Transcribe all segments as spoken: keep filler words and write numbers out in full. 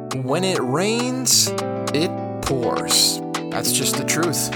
When it rains, it pours. That's just the truth.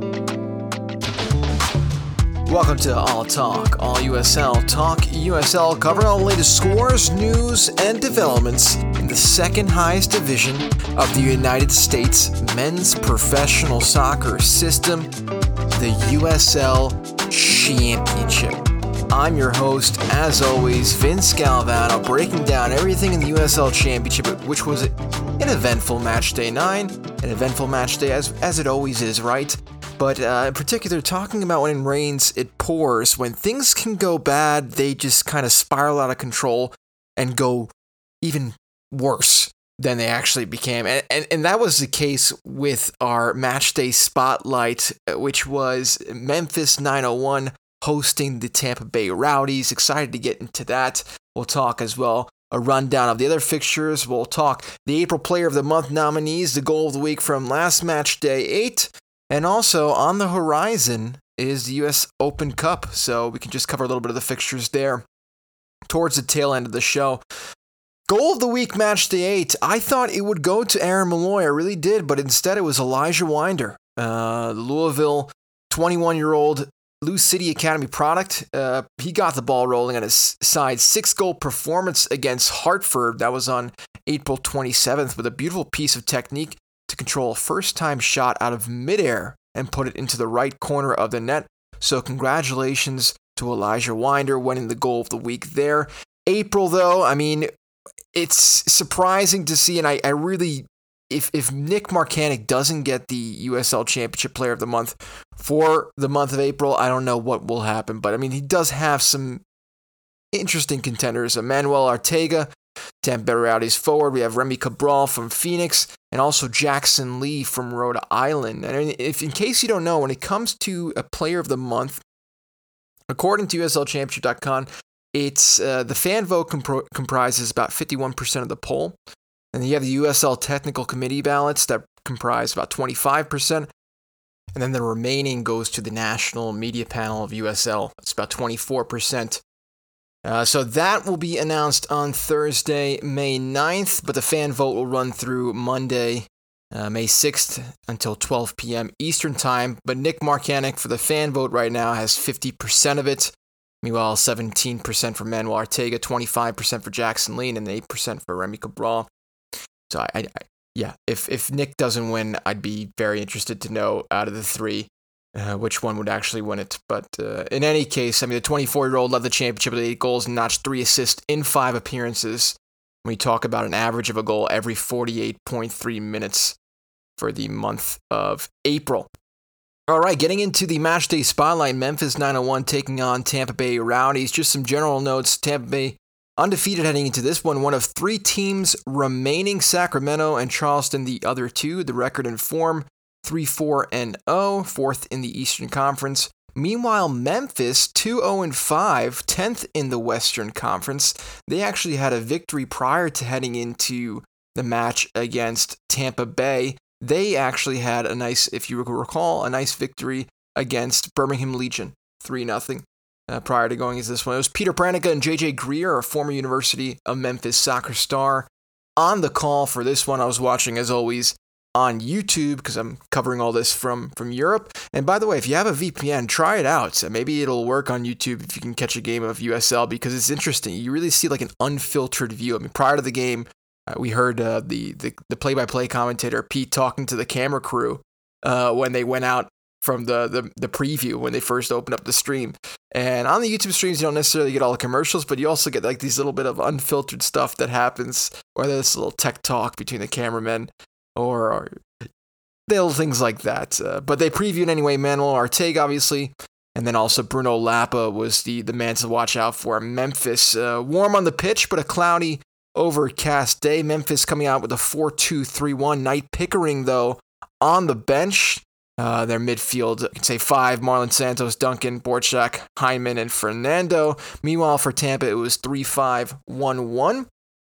Welcome to All Talk, All U S L Talk U S L, covering all the latest scores, news, and developments in the second highest division of the United States men's professional soccer system, the U S L Championship. I'm your host, as always, Vince Galvano, breaking down everything in the U S L Championship, which was an eventful match day nine, an eventful match day as, as it always is, right? But uh, in particular, talking about when it rains, it pours. When things can go bad, they just kind of spiral out of control and go even worse than they actually became. And, and, and that was the case with our match day spotlight, which was Memphis nine oh one hosting the Tampa Bay Rowdies. Excited to get into that. We'll talk as well a rundown of the other fixtures. We'll talk the April Player of the Month nominees, the goal of the week from last match day eight, and also on the horizon is the U S Open Cup. So we can just cover a little bit of the fixtures there towards the tail end of the show. Goal of the week match day eight. I thought it would go to Aaron Molloy. I really did, but instead it was Elijah Winder, uh, the Louisville twenty-one-year-old Lou City Academy product. Uh, he got the ball rolling on his side. Six-goal performance against Hartford. That was on April twenty-seventh with a beautiful piece of technique to control a first-time shot out of midair and put it into the right corner of the net. So congratulations to Elijah Winder winning the goal of the week there. April, though, I mean, it's surprising to see, and I, I really... If if Nick Marcanic doesn't get the U S L Championship Player of the Month for the month of April, I don't know what will happen. But, I mean, he does have some interesting contenders. Emmanuel Arteaga, Tampa Bay Rowdies forward. We have Remy Cabral from Phoenix, and also Jackson Lee from Rhode Island. And I mean, if in case you don't know, when it comes to a Player of the Month, according to U S L Championship dot com, it's uh, the fan vote compro- comprises about fifty-one percent of the poll. And then you have the U S L Technical Committee ballots that comprise about twenty-five percent. And then the remaining goes to the National Media Panel of U S L. It's about twenty-four percent. Uh, so that will be announced on Thursday, May ninth, but the fan vote will run through Monday, uh, May sixth until twelve p.m. Eastern Time. But Nick Marcanic for the fan vote right now has fifty percent of it. Meanwhile, seventeen percent for Manuel Arteaga, twenty-five percent for Jackson Lee, and eight percent for Remy Cabral. So, I, I, yeah, if, if Nick doesn't win, I'd be very interested to know out of the three uh, which one would actually win it. But uh, in any case, I mean, the twenty-four-year-old led the championship with eight goals and notched three assists in five appearances. We talk about an average of a goal every forty-eight point three minutes for the month of April. All right, getting into the matchday spotlight, Memphis nine oh one taking on Tampa Bay Rowdies. Just some general notes. Tampa Bay undefeated heading into this one, one of three teams remaining, Sacramento and Charleston the other two. The record in form, three four and oh, fourth in the Eastern Conference. Meanwhile, Memphis, two oh and five, tenth in the Western Conference. They actually had a victory prior to heading into the match against Tampa Bay. They actually had a nice, if you recall, a nice victory against Birmingham Legion, three nothing. Uh, prior to going into this one. It was Peter Pranica and J J Greer, a former University of Memphis soccer star, on the call for this one. I was watching, as always, on YouTube because I'm covering all this from, from Europe. And by the way, if you have a V P N, try it out. Maybe it'll work on YouTube if you can catch a game of U S L because it's interesting. You really see like an unfiltered view. I mean, prior to the game, uh, we heard uh, the, the, the play-by-play commentator, Pete, talking to the camera crew uh, when they went out from the, the the preview when they first opened up the stream. And on the YouTube streams, you don't necessarily get all the commercials, but you also get like these little bit of unfiltered stuff that happens, whether it's a little tech talk between the cameramen or, or little things like that. Uh, but they previewed anyway, Manuel Arteaga, obviously, and then also Bruno Lapa was the, the man to watch out for. Memphis, uh, warm on the pitch, but a cloudy, overcast day. Memphis coming out with a four two three one. Knight Pickering, though, on the bench. Uh, their midfield, you can say five, Marlon Santos, Duncan, Borchak, Hyman, and Fernando. Meanwhile, for Tampa, it was three five one one.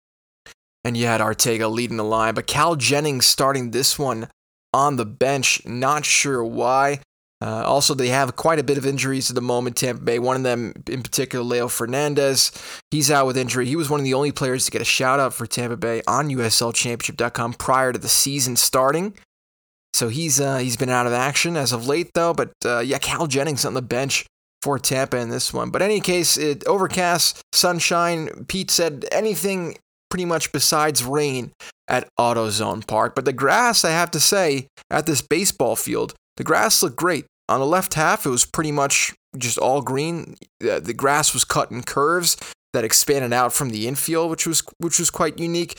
And you had Arteaga leading the line. But Cal Jennings starting this one on the bench. Not sure why. Uh, also, they have quite a bit of injuries at the moment, Tampa Bay. One of them in particular, Leo Fernandez, he's out with injury. He was one of the only players to get a shout-out for Tampa Bay on U S L Championship dot com prior to the season starting. So he's uh, he's been out of action as of late, though. But uh, yeah, Cal Jennings on the bench for Tampa in this one. But in any case, it overcast, sunshine. Pete said anything pretty much besides rain at AutoZone Park. But the grass, I have to say, at this baseball field, the grass looked great. On the left half, it was pretty much just all green. Uh, the grass was cut in curves that expanded out from the infield, which was which was quite unique.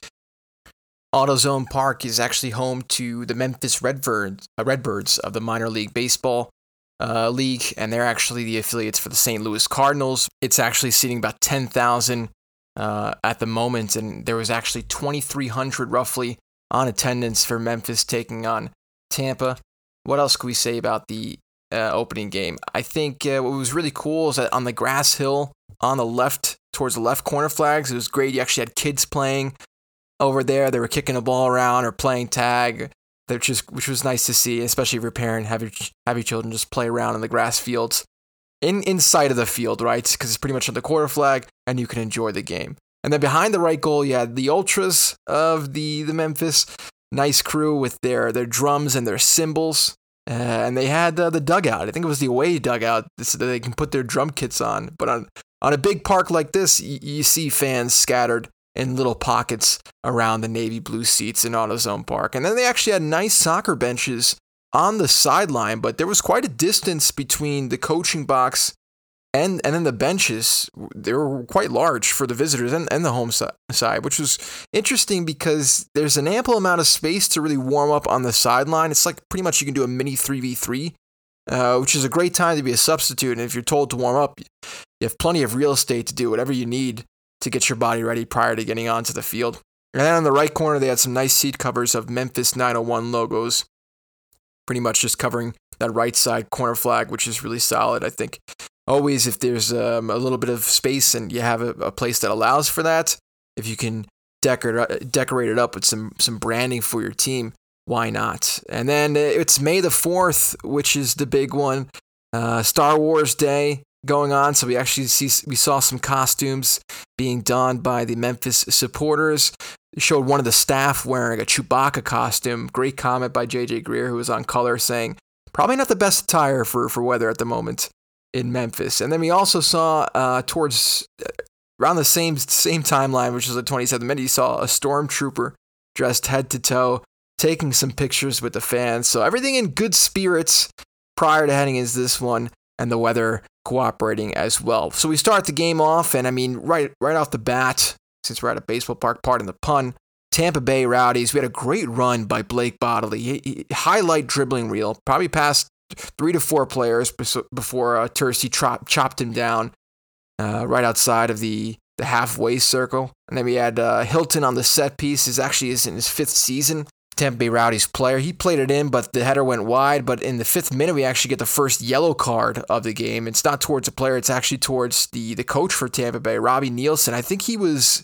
AutoZone Park is actually home to the Memphis Redbirds, uh, Redbirds of the minor league baseball uh, league, and they're actually the affiliates for the Saint Louis Cardinals. It's actually seating about ten thousand uh, at the moment, and there was actually twenty-three hundred roughly on attendance for Memphis taking on Tampa. What else could we say about the uh, opening game? I think uh, what was really cool is that on the grass hill on the left, towards the left corner flags, it was great. You actually had kids playing over there. They were kicking a ball around or playing tag, which is which was nice to see, especially if you're a parent, have your have your children just play around in the grass fields, in inside of the field, right? Because it's pretty much on the corner flag, and you can enjoy the game. And then behind the right goal, you had the ultras of the the Memphis. Nice crew with their, their drums and their cymbals. Uh, and they had uh, the dugout. I think it was the away dugout so that they can put their drum kits on. But on, on a big park like this, y- you see fans scattered in little pockets around the navy blue seats in AutoZone Park. And then they actually had nice soccer benches on the sideline, but there was quite a distance between the coaching box And and then the benches, they were quite large for the visitors and, and the home side, which was interesting because there's an ample amount of space to really warm up on the sideline. It's like pretty much you can do a mini three v three, uh, which is a great time to be a substitute. And if you're told to warm up, you have plenty of real estate to do whatever you need to get your body ready prior to getting onto the field. And then on the right corner, they had some nice seat covers of Memphis nine oh one logos, pretty much just covering that right side corner flag, which is really solid, I think. Always, if there's um, a little bit of space and you have a, a place that allows for that, if you can decorate decorate it up with some some branding for your team, why not? And then it's May the fourth, which is the big one, uh, Star Wars Day going on. So we actually see we saw some costumes being donned by the Memphis supporters. They showed one of the staff wearing a Chewbacca costume. Great comment by J J Greer, who was on color, saying probably not the best attire for for weather at the moment in Memphis. And then we also saw uh, towards around the same same timeline, which was the twenty-seventh minute, you saw a stormtrooper dressed head to toe, taking some pictures with the fans. So everything in good spirits prior to heading into this one, and the weather cooperating as well. So we start the game off, and I mean, right right off the bat, since we're at a baseball park, pardon the pun, Tampa Bay Rowdies, we had a great run by Blake Bodley. He, he, highlight dribbling reel, probably past three to four players before uh, Tercey chop, chopped him down uh, right outside of the, the halfway circle. And then we had uh, Hilton on the set piece. This actually is in his fifth season. Tampa Bay Rowdies player. He played it in, but the header went wide. But in the fifth minute, we actually get the first yellow card of the game. It's not towards a player. It's actually towards the, the coach for Tampa Bay, Robbie Nielsen. I think he was,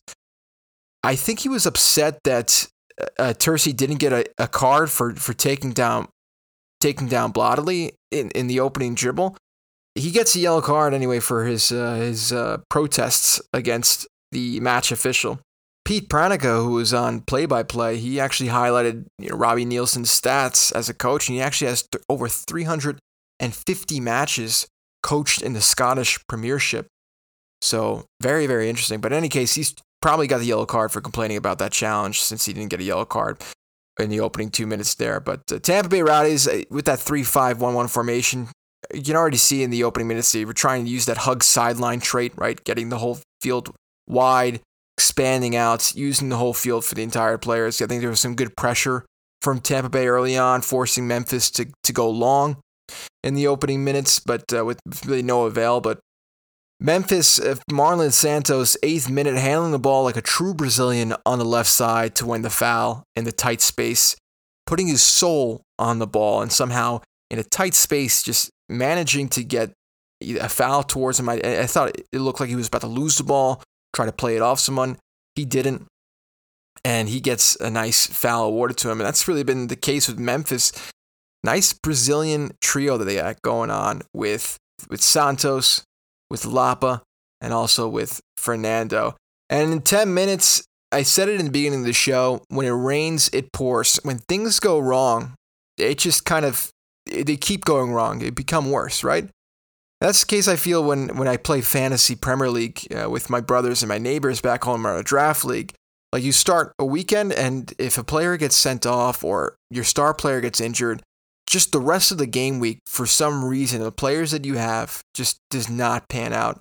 I think he was upset that uh, Tercey didn't get a, a card for, for taking down taking down Bodley in, in the opening dribble. He gets a yellow card anyway for his uh, his uh, protests against the match official. Pete Pranica, who was on play-by-play, he actually highlighted you know, Robbie Nielsen's stats as a coach, and he actually has th- over three hundred fifty matches coached in the Scottish Premiership. So very, very interesting. But in any case, he's probably got the yellow card for complaining about that challenge since he didn't get a yellow card in the opening two minutes there. But uh, Tampa Bay Rowdies, uh, with that three five one one formation, you can already see in the opening minutes they were trying to use that hug sideline trait, right? Getting the whole field wide, expanding out, using the whole field for the entire players. I think there was some good pressure from Tampa Bay early on, forcing Memphis to, to go long in the opening minutes, but uh, with really no avail. But Memphis, uh, Marlon Santos, eighth minute, handling the ball like a true Brazilian on the left side to win the foul in the tight space, putting his soul on the ball, and somehow in a tight space just managing to get a foul towards him. I, I thought it looked like he was about to lose the ball, try to play it off someone. He didn't, and he gets a nice foul awarded to him. And that's really been the case with Memphis. nice Brazilian trio that they got going on with with Santos, with Lapa, and also with Fernando. And in ten minutes, I said it in the beginning of the show, when it rains, it pours. When things go wrong, it just kind of, they keep going wrong. They become worse, right? That's the case I feel when, when I play fantasy Premier League uh, with my brothers and my neighbors back home in a draft league. Like, you start a weekend, and if a player gets sent off or your star player gets injured, just the rest of the game week, for some reason, the players that you have just does not pan out.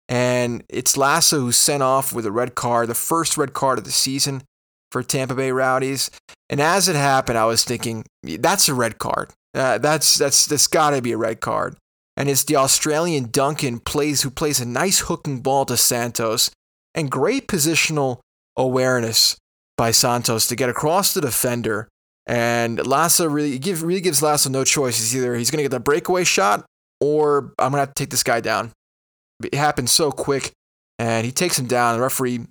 And it's Lasso who's sent off with a red card, the first red card of the season for Tampa Bay Rowdies. And as it happened, I was thinking, that's a red card. Uh, that's that's that's got to be a red card. And it's the Australian Duncan plays who plays a nice hooking ball to Santos, and great positional awareness by Santos to get across the defender. And Lasso really, give, really gives Lasso no choice. It's either he's going to get the breakaway shot, or I'm going to have to take this guy down. It happened so quick, and he takes him down. The referee,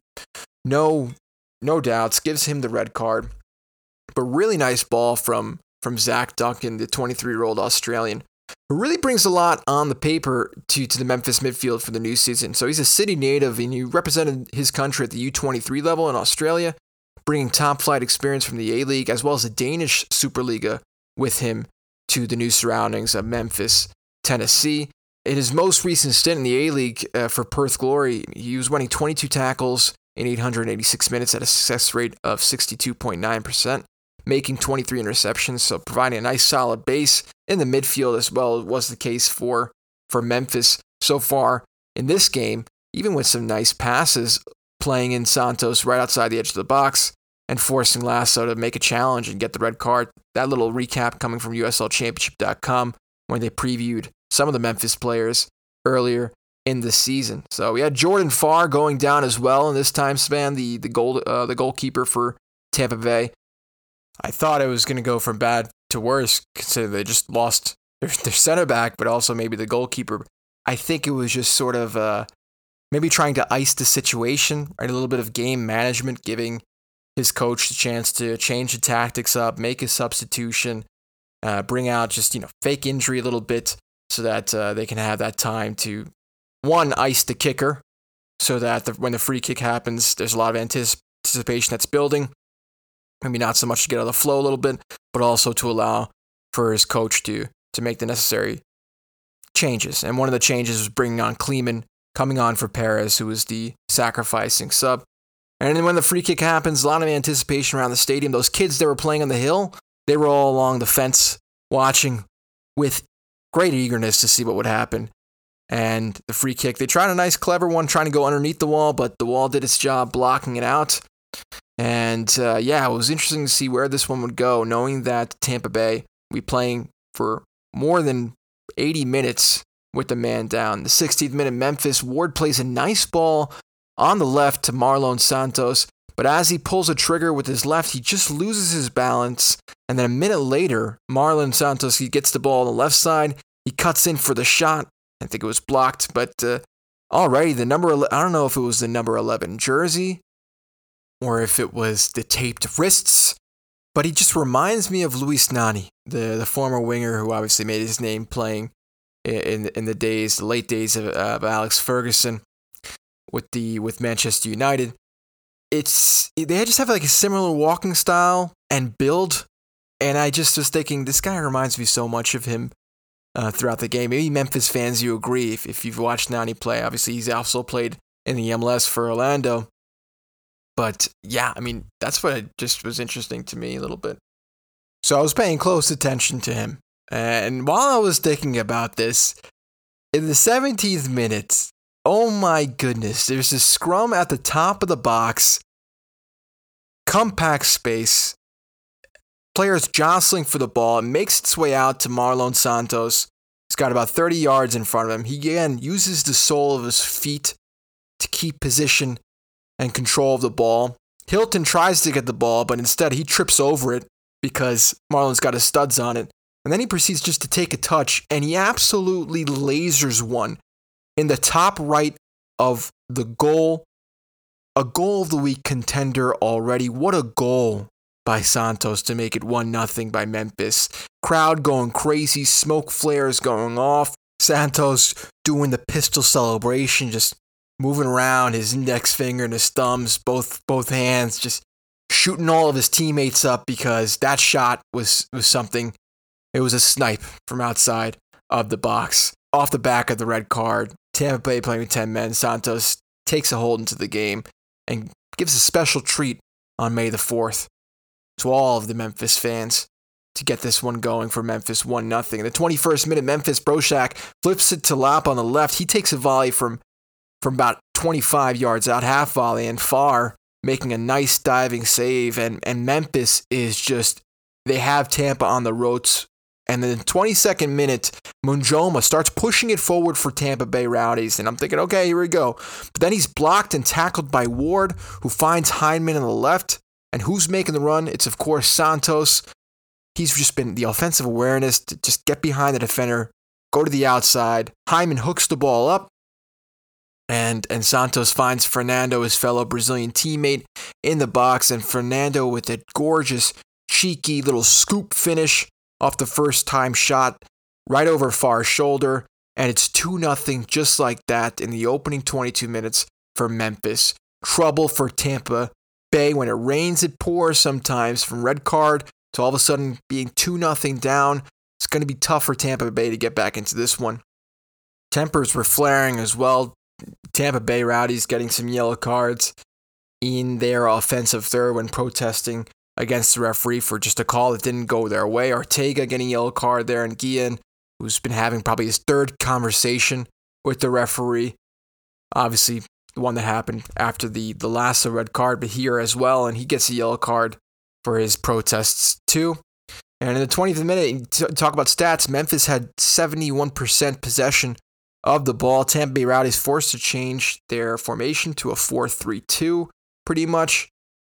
no no doubts, gives him the red card. But really nice ball from, from Zach Duncan, the twenty-three-year-old Australian, who really brings a lot on the paper to, to the Memphis midfield for the new season. So he's a city native, and he represented his country at the U twenty-three level in Australia, bringing top-flight experience from the A-League as well as the Danish Superliga with him to the new surroundings of Memphis, Tennessee. In his most recent stint in the A-League uh, for Perth Glory, he was winning twenty-two tackles in eight hundred eighty-six minutes at a success rate of sixty-two point nine percent, making twenty-three interceptions, so providing a nice solid base in the midfield as well was the case for, for Memphis so far in this game, even with some nice passes, playing in Santos right outside the edge of the box and forcing Lasso to make a challenge and get the red card. That little recap coming from U S L Championship dot com when they previewed some of the Memphis players earlier in the season. So we had Jordan Farr going down as well in this time span, the the goal uh, the goalkeeper for Tampa Bay. I thought it was going to go from bad to worse, considering they just lost their, their center back, but also maybe the goalkeeper. I think it was just sort of uh, maybe trying to ice the situation, right? A little bit of game management, giving his coach the chance to change the tactics up, make a substitution, uh, bring out just, you know, fake injury a little bit, so that uh, they can have that time to, one, ice the kicker, so that the, when the free kick happens, there's a lot of anticipation that's building. Maybe not so much to get out of the flow a little bit, but also to allow for his coach to, to make the necessary changes. And one of the changes was bringing on Kleeman, coming on for Perez, who was the sacrificing sub. And then when the free kick happens, a lot of anticipation around the stadium. Those kids that were playing on the hill, they were all along the fence watching with great eagerness to see what would happen. And the free kick, they tried a nice, clever one, trying to go underneath the wall, but the wall did its job blocking it out. And uh, yeah, it was interesting to see where this one would go, knowing that Tampa Bay will be playing for more than eighty minutes with the man down. The sixteenth minute, Memphis, Ward plays a nice ball on the left to Marlon Santos, but as he pulls a trigger with his left, he just loses his balance. And then a minute later, Marlon Santos, he gets the ball on the left side. He cuts in for the shot. I think it was blocked, but uh, already the number, I don't know if it was the number eleven jersey or if it was the taped wrists, but he just reminds me of Luis Nani, the, the former winger who obviously made his name playing in in the days, the late days of, of Alex Ferguson with the with Manchester United. It's they just have like a similar walking style and build, and I just was thinking this guy reminds me so much of him uh, throughout the game. Maybe Memphis fans, you agree if, if you've watched Nani play. Obviously, he's also played in the M L S for Orlando. But yeah, I mean, that's what it just was interesting to me a little bit. So I was paying close attention to him. And while I was thinking about this, in the seventeenth minute, oh my goodness, there's a scrum at the top of the box, compact space, players jostling for the ball. It makes its way out to Marlon Santos. He's got about thirty yards in front of him. He again uses the sole of his feet to keep position and control of the ball. Hilton tries to get the ball, but instead he trips over it because Marlon's got his studs on it. And then he proceeds just to take a touch, and he absolutely lasers one in the top right of the goal. A goal of the week contender already. What a goal by Santos to make it one nothing by Memphis. Crowd going crazy, smoke flares going off. Santos doing the pistol celebration, just moving around his index finger and his thumbs, both both hands, just shooting all of his teammates up because that shot was, was something. It was a snipe from outside of the box. Off the back of the red card, Tampa Bay playing with ten men. Santos takes a hold into the game and gives a special treat on May the fourth to all of the Memphis fans to get this one going for Memphis one nothing. In the twenty-first minute, Memphis Broshak flips it to Lap on the left. He takes a volley from, from about twenty-five yards out, half volley, and Farr making a nice diving save. And, and Memphis is just, they have Tampa on the ropes. And then the twenty-second minute, Munjoma starts pushing it forward for Tampa Bay Rowdies. And I'm thinking, okay, here we go. But then he's blocked and tackled by Ward, who finds Hyndman on the left. And who's making the run? It's, of course, Santos. He's just been the offensive awareness to just get behind the defender, go to the outside. Hyndman hooks the ball up. And, and Santos finds Fernando, his fellow Brazilian teammate, in the box. And Fernando with a gorgeous, cheeky little scoop finish off the first time shot right over Farr's shoulder, and it's two nothing just like that in the opening twenty-two minutes for Memphis. Trouble for Tampa Bay. When it rains, it pours sometimes. From red card to all of a sudden being two nothing down, it's going to be tough for Tampa Bay to get back into this one. Tempers were flaring as well. Tampa Bay Rowdies getting some yellow cards in their offensive third when protesting against the referee for just a call that didn't go their way. Ortega getting a yellow card there, and Guillen, who's been having probably his third conversation with the referee. Obviously, the one that happened after the, the last red card, but here as well, and he gets a yellow card for his protests too. And in the twentieth minute, talk about stats, Memphis had seventy-one percent possession of the ball. Tampa Bay Rowdies forced to change their formation to a four three two, pretty much.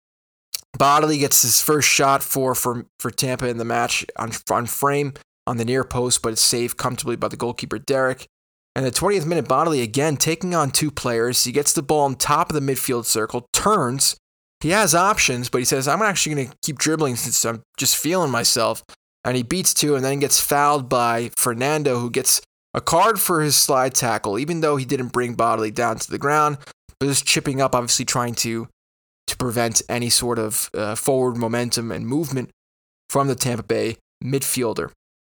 Bodley gets his first shot for, for, for Tampa in the match on, on frame on the near post, but it's saved comfortably by the goalkeeper, Derek. And the twentieth minute, Bodley again taking on two players. He gets the ball on top of the midfield circle, turns. He has options, but he says, I'm actually going to keep dribbling since I'm just feeling myself. And he beats two and then gets fouled by Fernando, who gets a card for his slide tackle, even though he didn't bring Bodley down to the ground, but just chipping up, obviously trying to to prevent any sort of uh, forward momentum and movement from the Tampa Bay midfielder.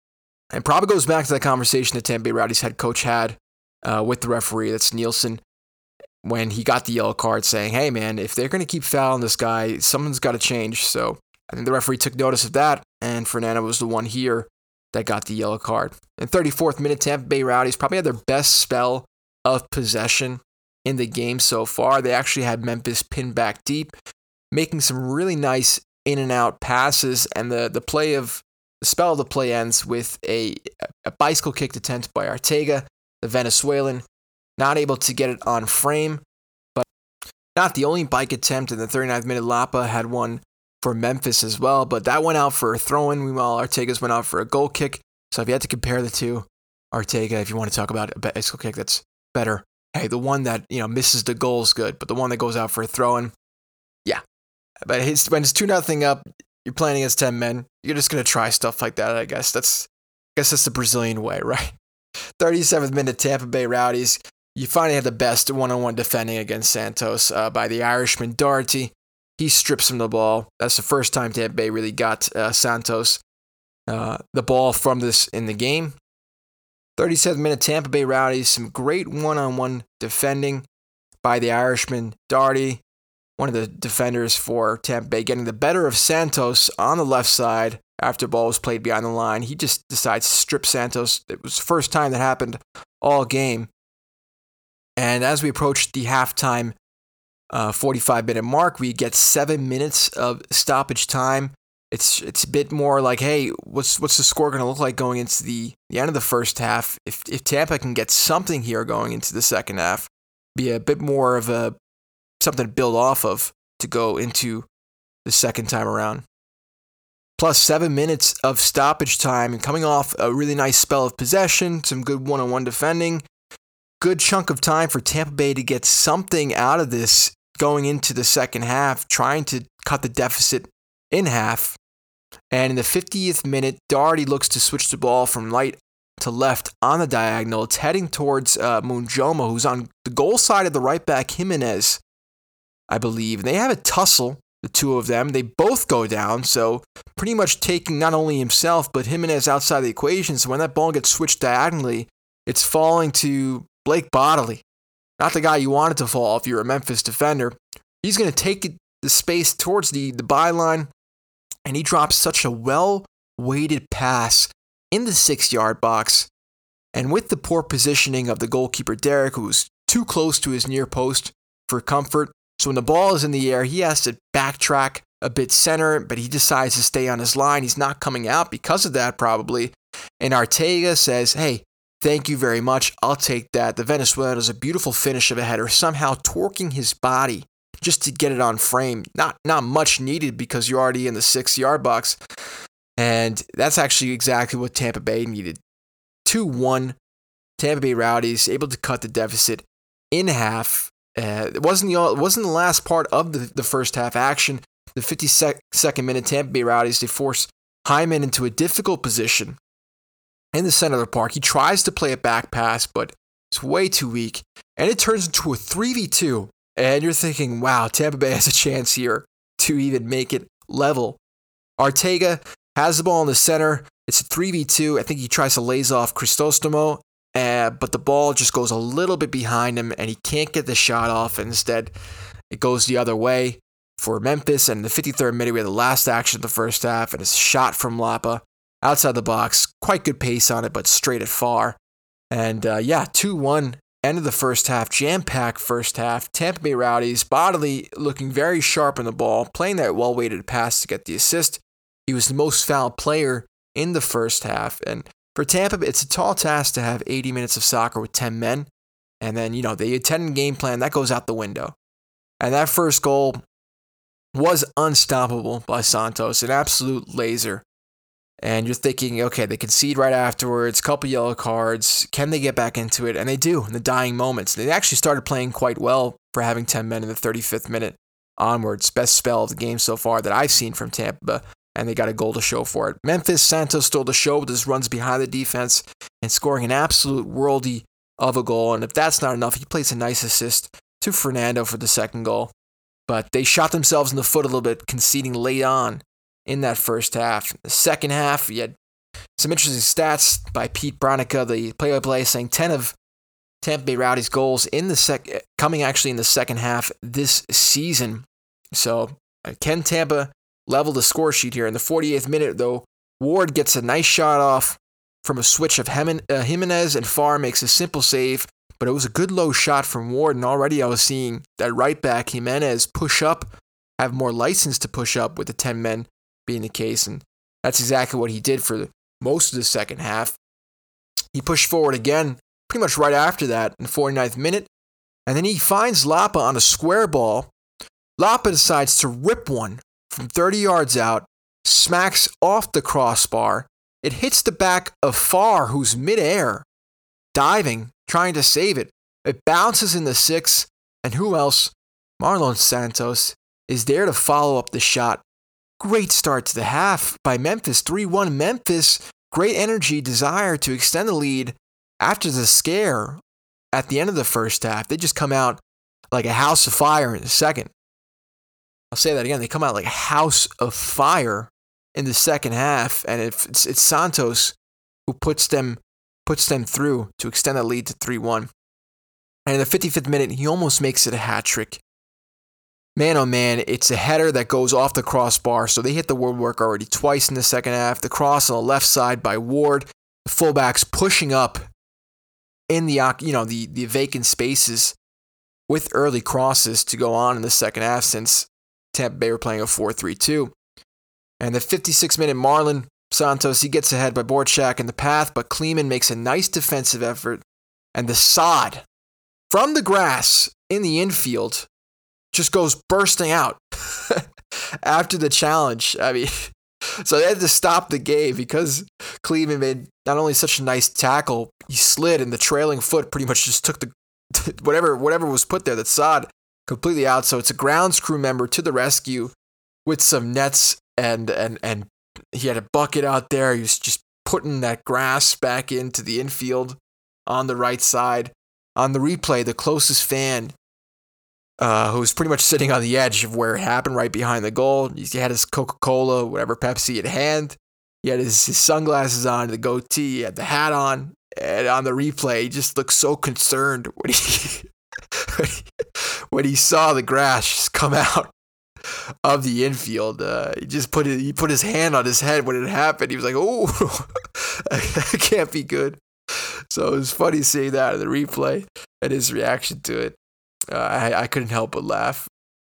And probably goes back to that conversation that Tampa Bay Rowdies head coach had uh, with the referee, that's Nielsen, when he got the yellow card, saying, hey man, if they're going to keep fouling this guy, someone's got to change. So I think the referee took notice of that, and Fernando was the one here that got the yellow card. In thirty-fourth minute, Tampa Bay Rowdies probably had their best spell of possession in the game so far. They actually had Memphis pinned back deep, making some really nice in and out passes, and the, the play of the spell of the play ends with a, a bicycle kick attempt by Ortega, the Venezuelan, not able to get it on frame, but not the only bike attempt. In the thirty-ninth minute, Lapa had one for Memphis as well, but that went out for a throw-in. Meanwhile, Ortega's went out for a goal kick. So if you had to compare the two, Ortega, if you want to talk about a bicycle kick that's better, hey, the one that, you know, misses the goal is good, but the one that goes out for a throw-in, yeah. But his, when it's two nothing up, you're playing against ten men, you're just going to try stuff like that, I guess. That's I guess that's the Brazilian way, right? thirty-seventh minute, Tampa Bay Rowdies. You finally had the best one-on-one defending against Santos uh, by the Irishman Doherty. He strips him the ball. That's the first time Tampa Bay really got uh, Santos uh, the ball from this in the game. thirty-seventh minute, Tampa Bay Rowdies. Some great one-on-one defending by the Irishman Doherty. One of the defenders for Tampa Bay getting the better of Santos on the left side after the ball was played behind the line. He just decides to strip Santos. It was the first time that happened all game. And as we approach the halftime uh, forty-five minute mark, we get seven minutes of stoppage time. It's it's a bit more like, hey, what's what's the score going to look like going into the, the end of the first half? If if Tampa can get something here going into the second half, be a bit more of a something to build off of to go into the second time around. Plus seven minutes of stoppage time and coming off a really nice spell of possession, some good one-on-one defending. Good chunk of time for Tampa Bay to get something out of this going into the second half, trying to cut the deficit in half. And in the fiftieth minute, Doherty looks to switch the ball from right to left on the diagonal. It's heading towards uh, Munjoma, who's on the goal side of the right back, Jimenez, I believe. And they have a tussle, the two of them. They both go down, so pretty much taking not only himself, but Jimenez outside the equation. So when that ball gets switched diagonally, it's falling to Blake Bodley. Not the guy you wanted to fall if you're a Memphis defender. He's going to take it, the space towards the, the byline, and he drops such a well-weighted pass in the six-yard box. And with the poor positioning of the goalkeeper, Derek, who was too close to his near post for comfort, so when the ball is in the air, he has to backtrack a bit center, but he decides to stay on his line. He's not coming out because of that, probably. And Arteaga says, hey, thank you very much. I'll take that. The Venezuelan does a beautiful finish of a header, somehow torquing his body just to get it on frame. Not not much needed because you're already in the six-yard box. And that's actually exactly what Tampa Bay needed. two one, Tampa Bay Rowdies able to cut the deficit in half. Uh, it wasn't the it wasn't the last part of the, the first half action. The fifty-second minute, Tampa Bay Rowdies, they force Hyman into a difficult position in the center of the park. He tries to play a back pass, but it's way too weak. And it turns into a three v two. And you're thinking, wow, Tampa Bay has a chance here to even make it level. Arteaga has the ball in the center. It's a three v two. I think he tries to laze off Crisostomo, uh, but the ball just goes a little bit behind him, and he can't get the shot off. And instead, it goes the other way for Memphis. And in the fifty-third minute, we had the last action of the first half, and it's a shot from Lapa outside the box. Quite good pace on it, but straight at far. And uh, yeah, two one. End of the first half, jam-packed first half. Tampa Bay Rowdies, Bodley looking very sharp on the ball, playing that well-weighted pass to get the assist. He was the most fouled player in the first half. And for Tampa, it's a tall task to have eighty minutes of soccer with ten men. And then, you know, the attendant game plan, that goes out the window. And that first goal was unstoppable by Santos, an absolute laser. And you're thinking, okay, they concede right afterwards, couple yellow cards. Can they get back into it? And they do in the dying moments. They actually started playing quite well for having ten men in the thirty-fifth minute onwards. Best spell of the game so far that I've seen from Tampa, and they got a goal to show for it. Memphis, Santos stole the show with his runs behind the defense and scoring an absolute worldie of a goal. And if that's not enough, he plays a nice assist to Fernando for the second goal. But they shot themselves in the foot a little bit, conceding late on in that first half. The second half, you had some interesting stats by Pete Bronica, the play-by-play, saying ten of Tampa Bay Rowdies' goals in the sec- coming actually in the second half this season. So uh, can Tampa level the score sheet here? In the forty-eighth minute, though, Ward gets a nice shot off from a switch of Jimen- uh, Jimenez, and Farr makes a simple save, but it was a good low shot from Ward, and already I was seeing that right back Jimenez push up, have more license to push up with the ten men being the case, and that's exactly what he did for most of the second half. He pushed forward again pretty much right after that in the forty-ninth minute, and then he finds Lapa on a square ball. Lapa decides to rip one from thirty yards out, smacks off the crossbar. It hits the back of Farr, who's midair, diving, trying to save it. It bounces in the six, and who else? Marlon Santos is there to follow up the shot. Great start to the half by Memphis, three one Memphis. Great energy, desire to extend the lead after the scare at the end of the first half. They just come out like a house of fire in the second. I'll say that again. They come out like a house of fire in the second half, and it's, it's Santos who puts them puts them through to extend the lead to three one. And in the fifty-fifth minute, he almost makes it a hat trick. Man, oh man, it's a header that goes off the crossbar, so they hit the woodwork already twice in the second half. The cross on the left side by Ward, the fullbacks pushing up in the you know the, the vacant spaces with early crosses to go on in the second half, since Tampa Bay were playing a four three two. And the fifty-sixth minute, Marlon Santos, he gets ahead by Borchak in the path, but Kleeman makes a nice defensive effort, and the sod from the grass in the infield just goes bursting out after the challenge. I mean, so they had to stop the game because Kleeman made not only such a nice tackle, he slid, and the trailing foot pretty much just took the whatever whatever was put there, that sod, completely out. So it's a grounds crew member to the rescue with some nets and and and he had a bucket out there. He was just putting that grass back into the infield on the right side. On the replay, the closest fan, uh, who was pretty much sitting on the edge of where it happened, right behind the goal, he had his Coca-Cola, whatever Pepsi at hand. He had his, his sunglasses on, the goatee, he had the hat on. And on the replay, he just looked so concerned when he when he, when he saw the grass just come out of the infield. Uh, he just put it, he put his hand on his head when it happened. He was like, "Oh, that can't be good." So it was funny seeing that in the replay and his reaction to it. Uh, I, I couldn't help but laugh.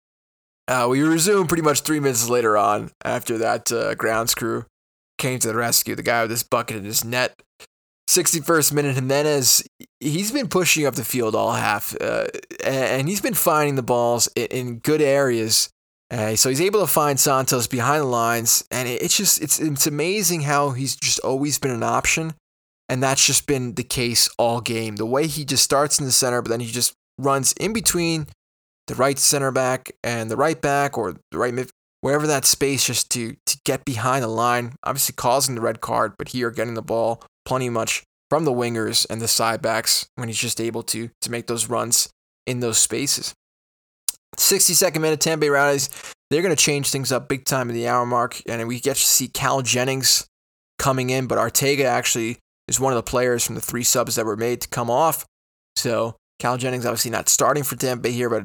Uh, we resumed pretty much three minutes later on after that uh, grounds crew came to the rescue. The guy with this bucket in his net. sixty-first minute, Jimenez, he's been pushing up the field all half, uh, and he's been finding the balls in, in good areas. Uh, so he's able to find Santos behind the lines, and it's just it's it's amazing how he's just always been an option, and that's just been the case all game. The way he just starts in the center, but then he just runs in between the right center back and the right back, or the right mid, wherever that space, just to to get behind the line. Obviously causing the red card, but here getting the ball plenty much from the wingers and the side backs when he's just able to to make those runs in those spaces. sixty-second minute, Tampa Bay Rowdies, they're going to change things up big time in the hour mark, and we get to see Cal Jennings coming in, but Ortega actually is one of the players from the three subs that were made to come off. So Cal Jennings obviously not starting for Tampa Bay here, but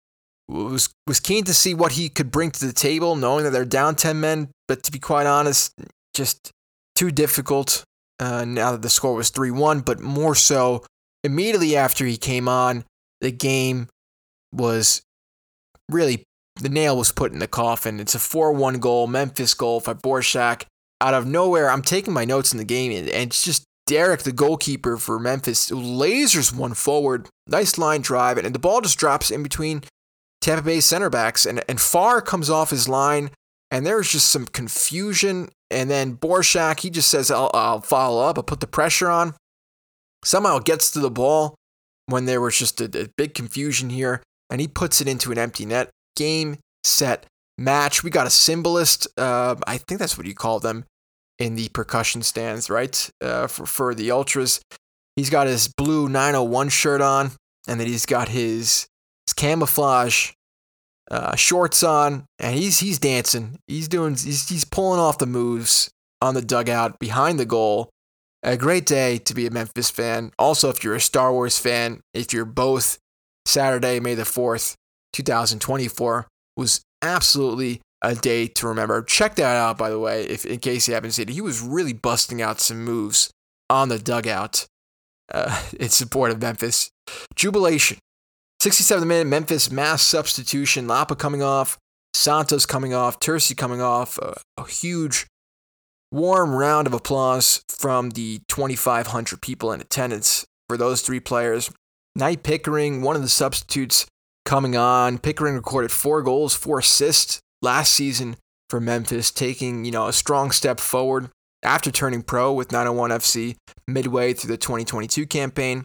was was keen to see what he could bring to the table, knowing that they're down ten men, but to be quite honest, just too difficult. Uh, now that the score was three one, but more so, immediately after he came on, the game was really, the nail was put in the coffin. It's a four one goal, Memphis goal by Borshak. Out of nowhere, I'm taking my notes in the game, and, and it's just Derek, the goalkeeper for Memphis, lasers one forward, nice line drive, and the ball just drops in between Tampa Bay center backs, and, and Farr comes off his line, and there's just some confusion. And then Borshak, he just says, I'll, I'll follow up. I'll put the pressure on. Somehow gets to the ball when there was just a, a big confusion here. And he puts it into an empty net. Game, set, match. We got a symbolist. Uh, I think that's what you call them in the percussion stands, right? Uh, for, for the Ultras. He's got his blue nine oh one shirt on. And then he's got his, his camouflage Uh, shorts on, and he's he's dancing. He's doing he's he's pulling off the moves on the dugout behind the goal. A great day to be a Memphis fan. Also, if you're a Star Wars fan, if you're both, Saturday, May the fourth, twenty twenty-four was absolutely a day to remember. Check that out, by the way, if in case you haven't seen it. He was really busting out some moves on the dugout uh, in support of Memphis. Jubilation. sixty-seventh minute, Memphis mass substitution. Lapa coming off, Santos coming off, Terzi coming off. A, a huge, warm round of applause from the twenty-five hundred people in attendance for those three players. Knight Pickering, one of the substitutes, coming on. Pickering recorded four goals, four assists last season for Memphis, taking, you know, a strong step forward after turning pro with nine oh one F C midway through the twenty twenty-two campaign.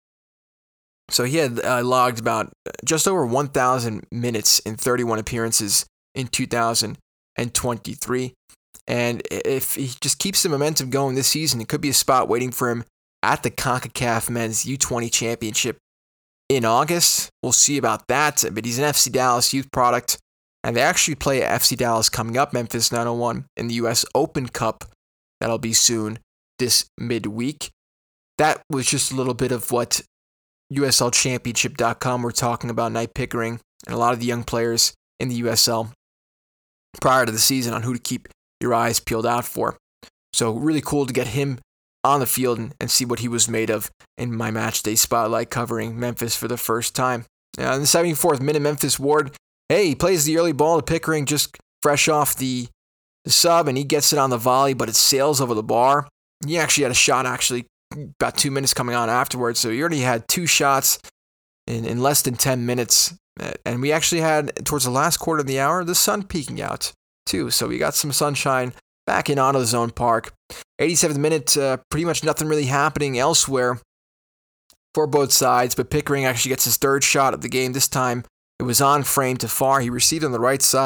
So he had uh, logged about just over one thousand minutes in thirty-one appearances in two thousand twenty-three. And if he just keeps the momentum going this season, it could be a spot waiting for him at the CONCACAF Men's U twenty Championship in August. We'll see about that. But he's an F C Dallas youth product. And they actually play F C Dallas coming up, Memphis nine oh one, in the U S Open Cup. That'll be soon, this midweek. That was just a little bit of what U S L Championship dot com were talking about Knight Pickering and a lot of the young players in the U S L prior to the season on who to keep your eyes peeled out for. So really cool to get him on the field and, and see what he was made of in my match day spotlight covering Memphis for the first time. Now, in the seventy-fourth minute, Memphis Ward, hey, he plays the early ball to Pickering just fresh off the, the sub, and he gets it on the volley, but it sails over the bar. He actually had a shot actually about two minutes coming on afterwards, so he already had two shots in, in less than ten minutes. And we actually had, towards the last quarter of the hour, the sun peeking out too, so we got some sunshine back in AutoZone Park. eighty-seventh minute, uh, pretty much nothing really happening elsewhere for both sides, but Pickering actually gets his third shot of the game. This time it was on frame to Farr. He received on the right side,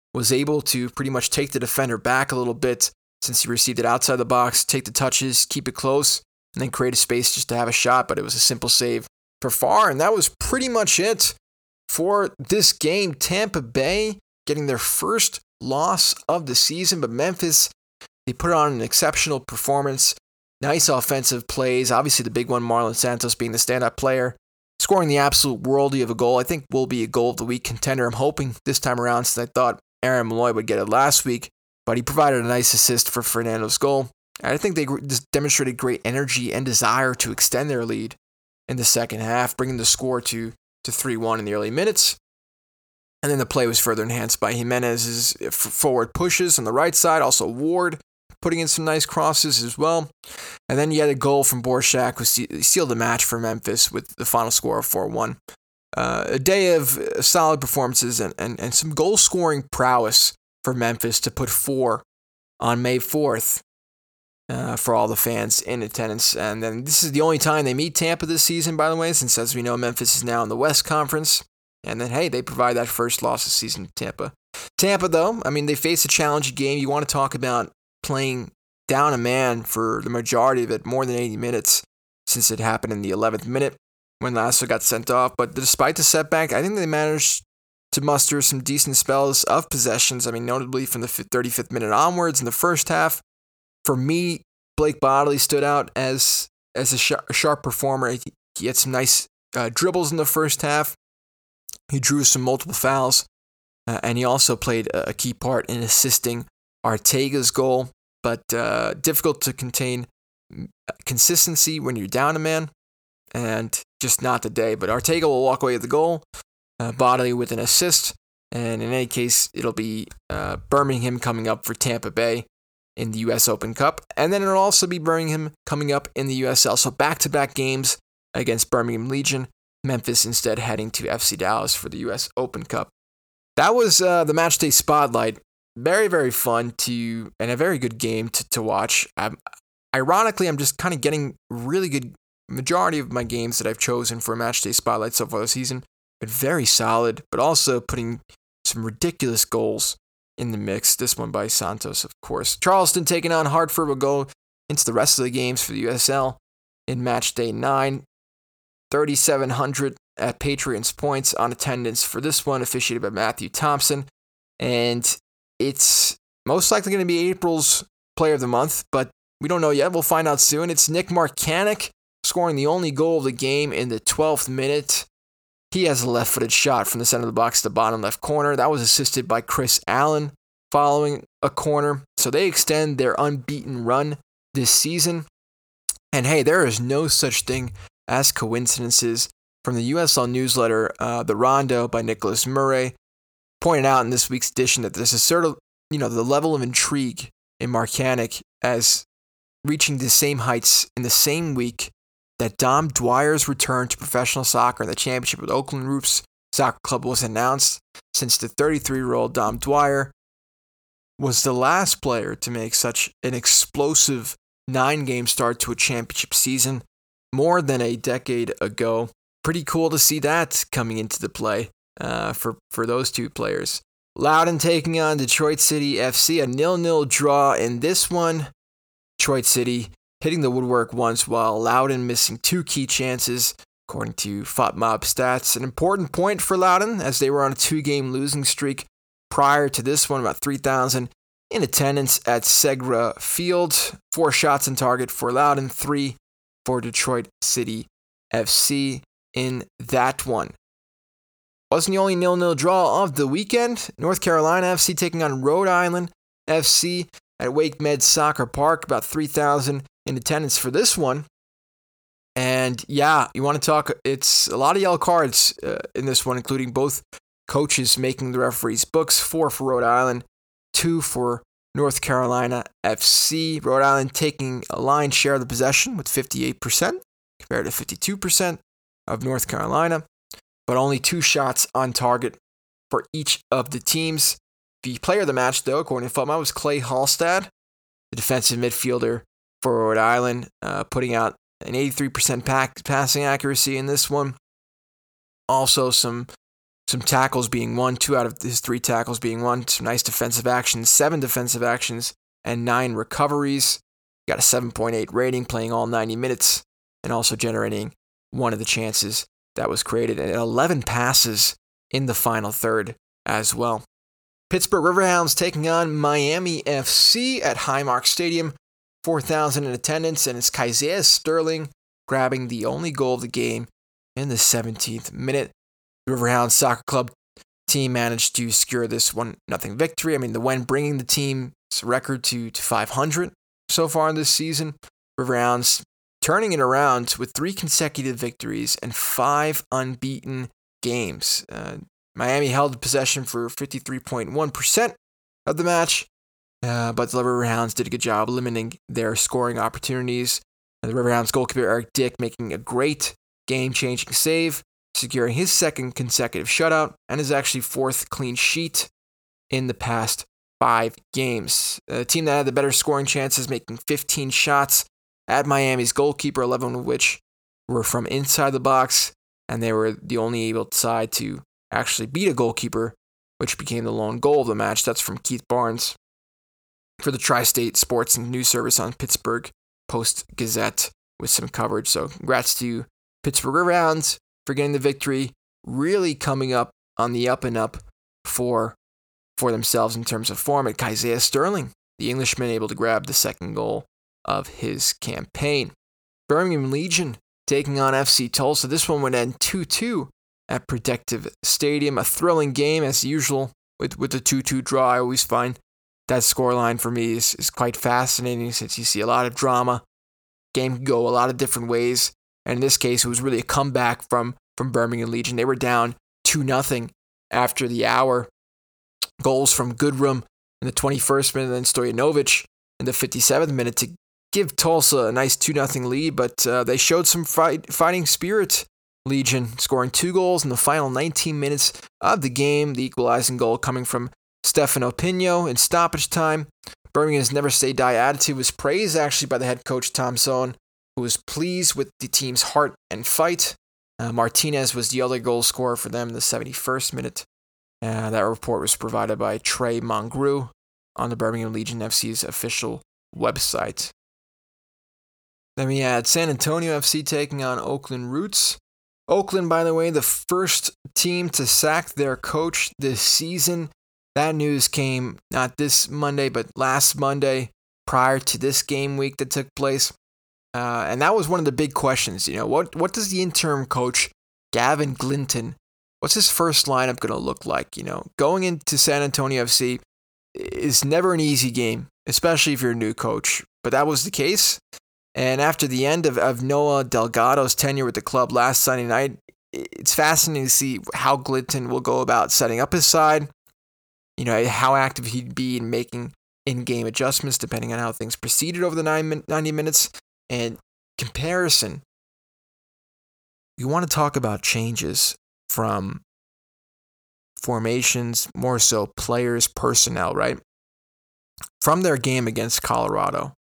was able to pretty much take the defender back a little bit since he received it outside the box, take the touches, keep it close, and then create a space just to have a shot. But it was a simple save for Farr, and that was pretty much it for this game. Tampa Bay getting their first loss of the season, but Memphis, they put on an exceptional performance. Nice offensive plays. Obviously, the big one, Marlon Santos being the standout player, scoring the absolute worldie of a goal. I think will be a goal of the week contender. I'm hoping this time around, since I thought Aaron Malloy would get it last week, but he provided a nice assist for Fernando's goal. And I think they just demonstrated great energy and desire to extend their lead in the second half, bringing the score to, to three one in the early minutes. And then the play was further enhanced by Jimenez's forward pushes on the right side, also Ward putting in some nice crosses as well. And then you had a goal from Borshak, who sealed the match for Memphis with the final score of four one. Uh, a day of solid performances and, and, and some goal-scoring prowess for Memphis to put four on May fourth uh, for all the fans in attendance. And then this is the only time they meet Tampa this season, by the way, since, as we know, Memphis is now in the West Conference. And then, hey, they provide that first loss of the season to Tampa. Tampa, though, I mean, they face a challenging game. You want to talk about playing down a man for the majority of it, more than eighty minutes, since it happened in the eleventh minute when Lasso got sent off. But despite the setback, I think they managed to muster some decent spells of possessions. I mean, notably from the thirty-fifth minute onwards in the first half. For me, Blake Bodley stood out as as a, sh- a sharp performer. He, he had some nice uh, dribbles in the first half. He drew some multiple fouls, uh, and he also played a, a key part in assisting Arteaga's goal. But uh, difficult to contain consistency when you're down a man, and just not the day. But Arteaga will walk away with the goal, uh, Bodley with an assist, and in any case, it'll be uh, Birmingham coming up for Tampa Bay in the U S Open Cup, and then it'll also be Birmingham coming up in the U S L. So back-to-back games against Birmingham Legion. Memphis instead heading to F C Dallas for the U S Open Cup. That was uh, the Matchday Spotlight. Very, very fun to, and a very good game to, to watch. Um, ironically, I'm just kind of getting really good majority of my games that I've chosen for Matchday Spotlight so far this season, but very solid, but also putting some ridiculous goals in the mix. This one by Santos, of course. Charleston taking on Hartford will go into the rest of the games for the U S L in Matchday nine. thirty-seven hundred at Patriots points on attendance for this one, officiated by Matthew Thompson. And it's most likely going to be April's Player of the Month, but we don't know yet. We'll find out soon. It's Nick Marcanic scoring the only goal of the game in the twelfth minute. He has a left-footed shot from the center of the box to the bottom left corner. That was assisted by Chris Allen following a corner. So they extend their unbeaten run this season. And hey, there is no such thing as coincidences. From the U S L newsletter, uh, The Rondo by Nicholas Murray, pointed out in this week's edition that there's a sort of, you know, the level of intrigue in Marcanic as reaching the same heights in the same week that Dom Dwyer's return to professional soccer in the championship with Oakland Roofs Soccer Club was announced, since the thirty-three-year-old Dom Dwyer was the last player to make such an explosive nine-game start to a championship season more than a decade ago. Pretty cool to see that coming into the play uh, for, for those two players. Loudoun taking on Detroit City F C, a nil-nil draw in this one. Detroit City hitting the woodwork once, while Loudoun missing two key chances, according to FotMob stats. An important point for Loudoun, as they were on a two-game losing streak prior to this one, about three thousand in attendance at Segra Field. Four shots on target for Loudoun, three for Detroit City F C in that one. Wasn't the only nil-nil draw of the weekend. North Carolina F C taking on Rhode Island F C at Wake Med Soccer Park. About three thousand in attendance for this one. And yeah, you want to talk, it's a lot of yellow cards uh, in this one, including both coaches making the referees' books. Four for Rhode Island, two for North Carolina F C. Rhode Island taking a lion's share of the possession with fifty-eight percent compared to fifty-two percent of North Carolina, but only two shots on target for each of the teams. The player of the match, though, according to FotMob, was Clay Hallstad, the defensive midfielder for Rhode Island, uh, putting out an eighty-three percent pack, passing accuracy in this one. Also some some tackles being won, two out of his three tackles being won, some nice defensive actions, seven defensive actions, and nine recoveries. Got a seven point eight rating, playing all ninety minutes, and also generating one of the chances that was created, and eleven passes in the final third as well. Pittsburgh Riverhounds taking on Miami F C at Highmark Stadium, four thousand in attendance, and it's Kysaiah Sterling grabbing the only goal of the game in the seventeenth minute. The Riverhounds Soccer Club team managed to secure this one nothing victory. I mean, the Wen bringing the team's record to, to five hundred so far this season. Riverhounds turning it around with three consecutive victories and five unbeaten games. Uh, Miami held possession for fifty-three point one percent of the match, uh, but the Riverhounds did a good job limiting their scoring opportunities. And the Riverhounds goalkeeper Eric Dick making a great game-changing save, securing his second consecutive shutout, and his actually fourth clean sheet in the past five games. A team that had the better scoring chances, making fifteen shots at Miami's goalkeeper, eleven of which were from inside the box, and they were the only able side to actually beat a goalkeeper, which became the lone goal of the match. That's from Keith Barnes for the Tri-State Sports and News Service on Pittsburgh Post-Gazette with some coverage. So congrats to Pittsburgh Riverhounds for getting the victory, really coming up on the up and up for, for themselves in terms of form. And Kysaiah Sterling, the Englishman, able to grab the second goal of his campaign. Birmingham Legion taking on F C Tulsa. This one would end two two at Protective Stadium. A thrilling game as usual with, with the two two draw. I always find that scoreline for me is, is quite fascinating since you see a lot of drama. Game can go a lot of different ways. And in this case, it was really a comeback from, from Birmingham Legion. They were down two nothing after the hour. Goals from Goodrum in the twenty-first minute, and then Stojanovic in the fifty-seventh minute to give Tulsa a nice two nothing lead. But uh, they showed some fight, fighting spirit. Legion scoring two goals in the final nineteen minutes of the game. The equalizing goal coming from Stefano Pino in stoppage time. Birmingham's never say die attitude was praised actually by the head coach Tom Sohn, who was pleased with the team's heart and fight. Uh, Martinez was the other goal scorer for them in the seventy-first minute. Uh, that report was provided by Trey Mongru on the Birmingham Legion F C's official website. Then we had San Antonio F C taking on Oakland Roots. Oakland, by the way, the first team to sack their coach this season. That news came not this Monday, but last Monday prior to this game week that took place. Uh, and that was one of the big questions. You know, what, what does the interim coach, Gavin Glinton, what's his first lineup going to look like? You know, going into San Antonio F C is never an easy game, especially if you're a new coach. But that was the case. And after the end of, of Noah Delgado's tenure with the club last Sunday night, it's fascinating to see how Glinton will go about setting up his side, you know, how active he'd be in making in-game adjustments depending on how things proceeded over the ninety minutes. And comparison, you want to talk about changes from formations, more so players, personnel, right? From their game against Colorado,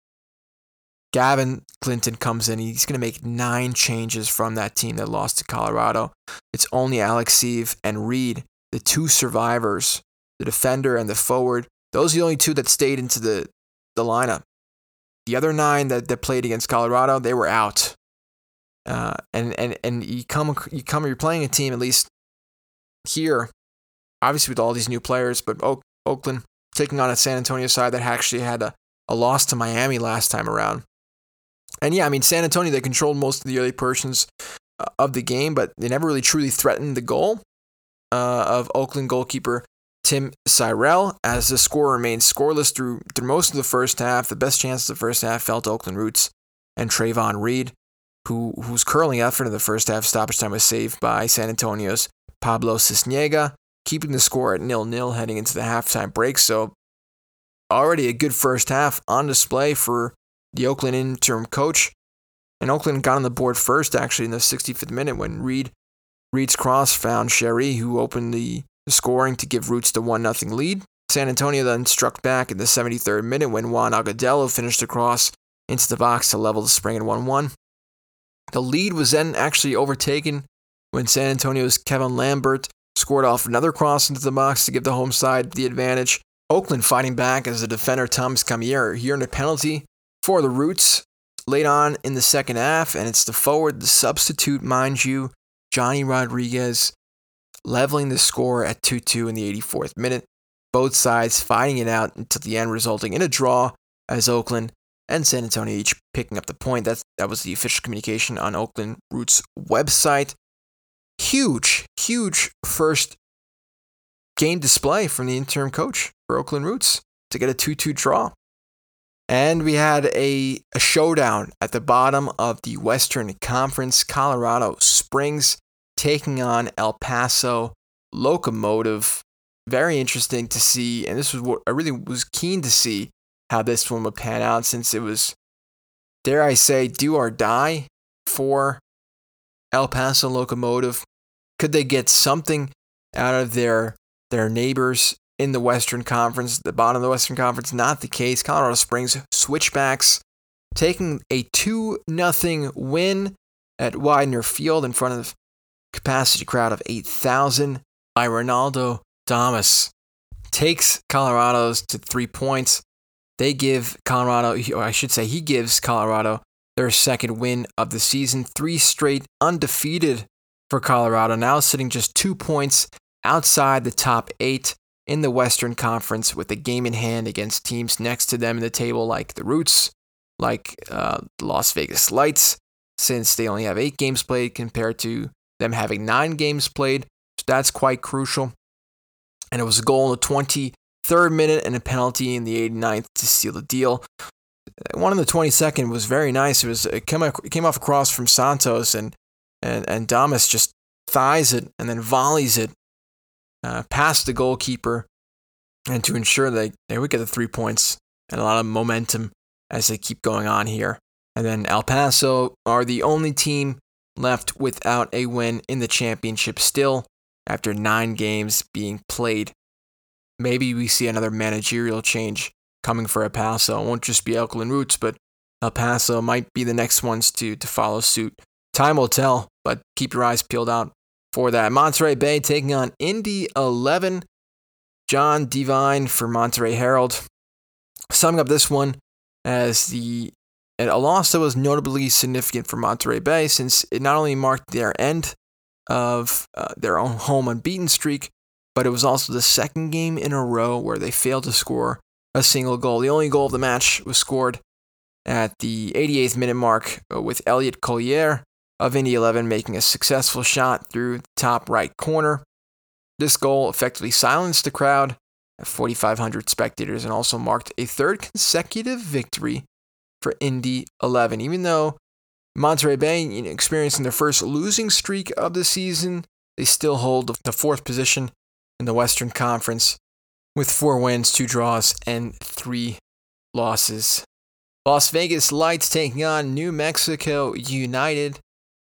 Gavin Glinton comes in. He's going to make nine changes from that team that lost to Colorado. It's only Alexiv and Reed, the two survivors, the defender and the forward. Those are the only two that stayed into the, the lineup. The other nine that, that played against Colorado, they were out. Uh, and and and you come you come you're playing a team, at least here, obviously with all these new players, but Oak, Oakland taking on a San Antonio side that actually had a, a loss to Miami last time around. And yeah, I mean, San Antonio, they controlled most of the early portions uh, of the game, but they never really truly threatened the goal uh, of Oakland goalkeeper Tim Cyrell, as the score remained scoreless through, through most of the first half. The best chance of the first half fell to Oakland Roots and Trayvon Reed, who whose curling effort in the first half stoppage time was saved by San Antonio's Pablo Cisniega, keeping the score at nil nil heading into the halftime break. So already a good first half on display for the Oakland interim coach. And Oakland got on the board first, actually, in the sixty-fifth minute when Reed Reed's cross found Sherry, who opened the scoring to give Roots the one nothing lead. San Antonio then struck back in the seventy-third minute when Juan Agudelo finished the cross into the box to level the spring at one one. The lead was then actually overtaken when San Antonio's Kevin Lambert scored off another cross into the box to give the home side the advantage. Oakland fighting back as the defender Thomas Camier here in a penalty for the Roots late on in the second half, and it's the forward, the substitute, mind you, Johnny Rodriguez, leveling the score at two two in the eighty-fourth minute. Both sides fighting it out until the end, resulting in a draw as Oakland and San Antonio each picking up the point. That's, that was the official communication on Oakland Roots website. Huge, huge first game display from the interim coach for Oakland Roots to get a two two draw. And we had a, a showdown at the bottom of the Western Conference. Colorado Springs taking on El Paso Locomotive. Very interesting to see, and this was what I really was keen to see how this one would pan out, since it was, dare I say, do or die for El Paso Locomotive. Could they get something out of their their neighbors in the Western Conference, the bottom of the Western Conference? Not the case. Colorado Springs Switchbacks taking a two nothing win at Widener Field in front of a capacity crowd of eight thousand by Ronaldo Damas. Takes Colorado's to three points. They give Colorado, or I should say he gives Colorado their second win of the season. Three straight undefeated for Colorado, now sitting just two points outside the top eight in the Western Conference, with a game in hand against teams next to them in the table like the Roots, like uh, the Las Vegas Lights, since they only have eight games played compared to them having nine games played. So that's quite crucial. And it was a goal in the twenty-third minute and a penalty in the eighty-ninth to seal the deal. One in the twenty-second was very nice. It was it came, it came off across from Santos, and and and Damas just thighs it and then volleys it uh, past the goalkeeper, and to ensure they, they would get the three points and a lot of momentum as they keep going on here. And then El Paso are the only team left without a win in the championship still, after nine games being played. Maybe we see another managerial change coming for El Paso. It won't just be Oakland Roots, but El Paso might be the next ones to, to follow suit. Time will tell, but keep your eyes peeled out for that. Monterey Bay taking on Indy eleven. John Devine for Monterey Herald. Summing up this one as the a loss that was notably significant for Monterey Bay, since it not only marked their end of uh, their own home unbeaten streak, but it was also the second game in a row where they failed to score a single goal. The only goal of the match was scored at the eighty-eighth minute mark, with Elliot Collier of Indy eleven making a successful shot through the top right corner. This goal effectively silenced the crowd at forty-five hundred spectators and also marked a third consecutive victory for Indy eleven. Even though Monterey Bay, you know, experiencing their first losing streak of the season, they still hold the fourth position in the Western Conference with four wins, two draws, and three losses. Las Vegas Lights taking on New Mexico United.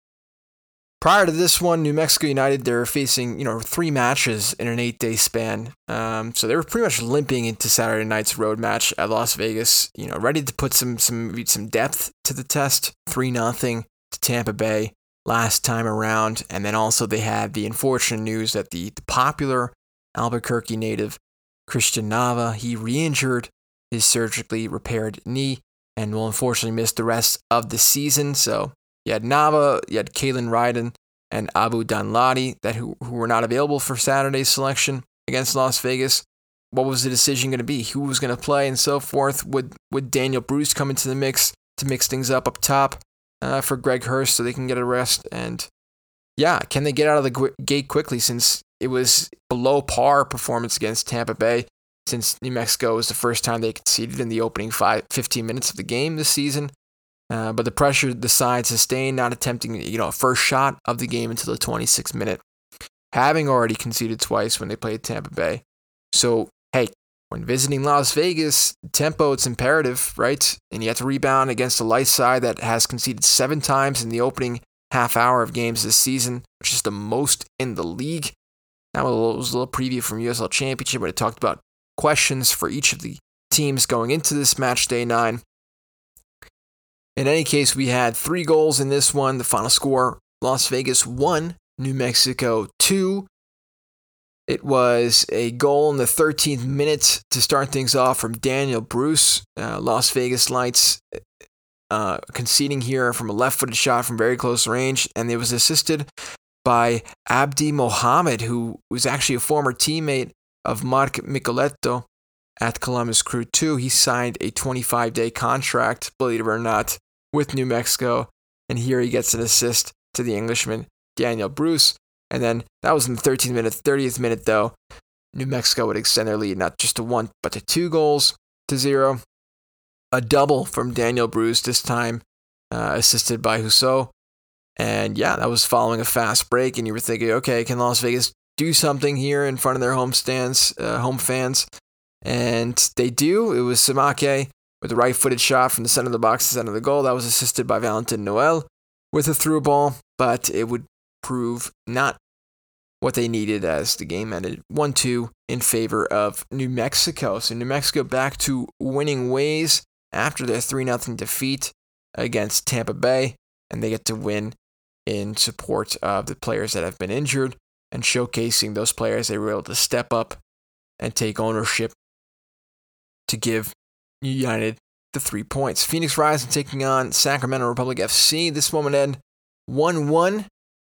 Prior to this one, New Mexico United, they were facing, you know, three matches in an eight-day span. Um, so they were pretty much limping into Saturday night's road match at Las Vegas, you know, ready to put some some some depth to the test. three nothing to Tampa Bay last time around. And then also they had the unfortunate news that the, the popular Albuquerque native Christian Nava, he re-injured his surgically repaired knee and will unfortunately miss the rest of the season. So you had Nava, you had Kalen Ryden, and Abu Danladi that who, who were not available for Saturday's selection against Las Vegas. What was the decision going to be? Who was going to play and so forth? Would would Daniel Bruce come into the mix to mix things up up top uh, for Greg Hurst so they can get a rest? And yeah, can they get out of the gu- gate quickly, since it was below par performance against Tampa Bay, since New Mexico was the first time they conceded in the opening five, fifteen minutes of the game this season. Uh, but the pressure the side sustained, not attempting, you know, a first shot of the game until the twenty-sixth minute, having already conceded twice when they played Tampa Bay. So, hey, when visiting Las Vegas, tempo, it's imperative, right? And you have to rebound against a Lights side that has conceded seven times in the opening half hour of games this season, which is the most in the league. That was a little preview from U S L Championship, where it talked about questions for each of the teams going into this match day nine. In any case, we had three goals in this one. The final score, Las Vegas one, New Mexico two. It was a goal in the thirteenth minute to start things off from Daniel Bruce. Uh, Las Vegas Lights uh, conceding here from a left-footed shot from very close range, and it was assisted by Abdi Mohamed, who was actually a former teammate of Mark Micheletto at Columbus Crew two. He signed a twenty-five day contract, believe it or not, with New Mexico, and here he gets an assist to the Englishman, Daniel Bruce. And then that was in the thirteenth minute. thirtieth minute, though, New Mexico would extend their lead not just to one, but to two goals to zero. A double from Daniel Bruce, this time uh, assisted by Husso. And yeah, that was following a fast break, and you were thinking, okay, can Las Vegas do something here in front of their home stands, uh, home fans? And they do. It was Samake with a right-footed shot from the center of the box to the center of the goal. That was assisted by Valentin Noel with a through ball, but it would prove not what they needed as the game ended one two in favor of New Mexico. So New Mexico back to winning ways after their three nothing defeat against Tampa Bay, and they get to win in support of the players that have been injured and showcasing those players they were able to step up and take ownership to give United the three points. Phoenix Rising taking on Sacramento Republic F C. This one would end one one.